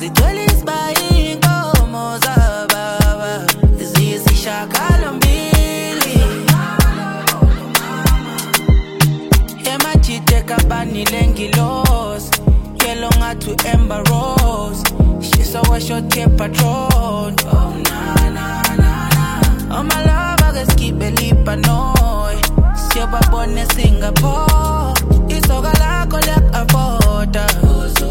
zigcwalisba inkomo zababa ziyisishagalombili emajite kabani lengilos yellow ngathi Amber Rose she's always short patron oh na na na na oh my love I guess keep believe panoy siyobabone Singapore isoka lakho liyakuavoda